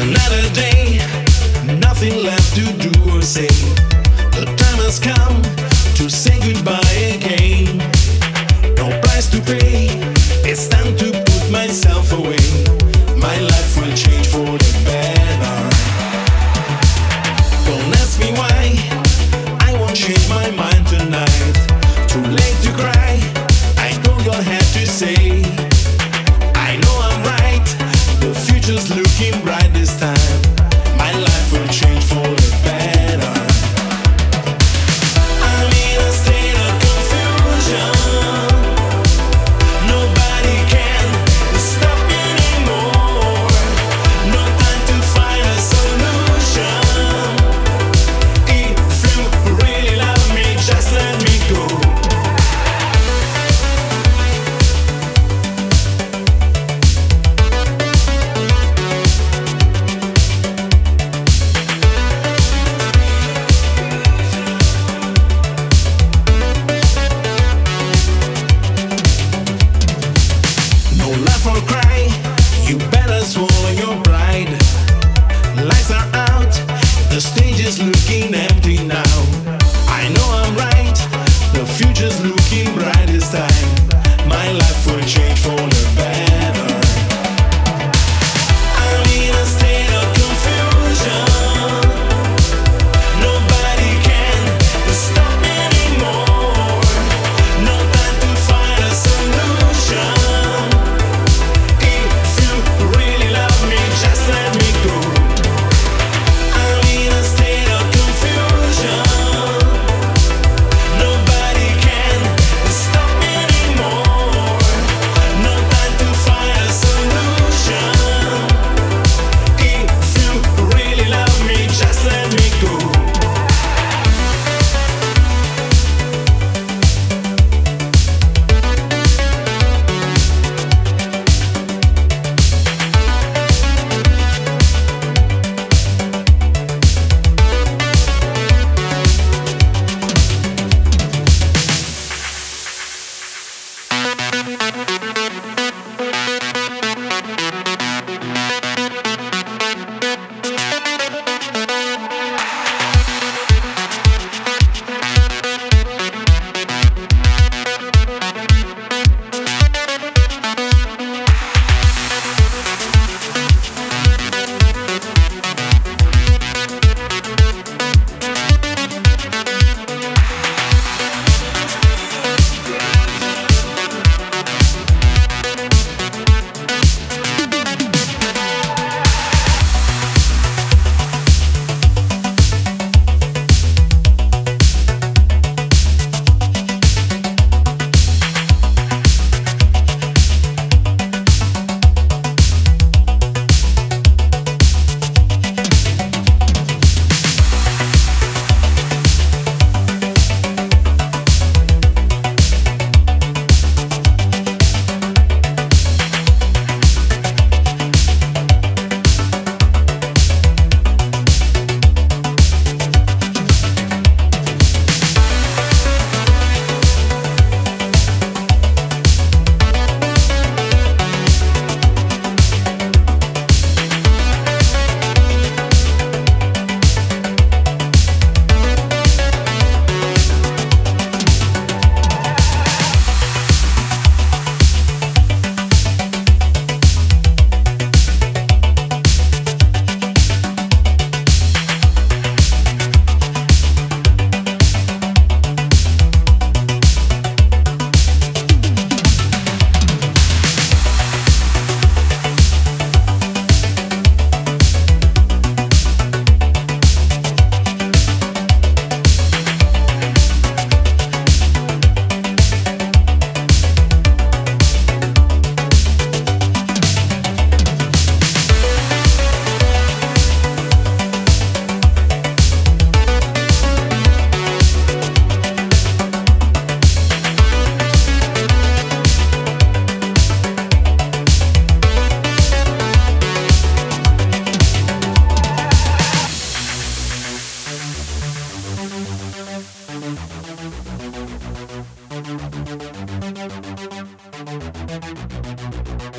Another day, nothing left to do or say. The time has come to say goodbye again. No price to pay, it's time to put myself away. My life will change for the better. Don't ask me why, I won't change my mind tonight. Too late to cry, I know you'll have to say. I know I'm right, the future's looking bright this time. My life will change for the better. I'm in a state of confusion. Nobody can stop me anymore. No time to find a solution. If you really love me, just let me go. Or cry, you better swallow your pride. Lights are out, the stage is looking empty now. I know I'm right, the future's looking bright this time. My life will change for the better. I'm in a state of confusion. Nobody can stop me anymore. No time to find a solution. Just let me go. I'm in a state of confusion. Nobody can stop me anymore. No time to find a solution. If you really love me, just let me go. Thank you.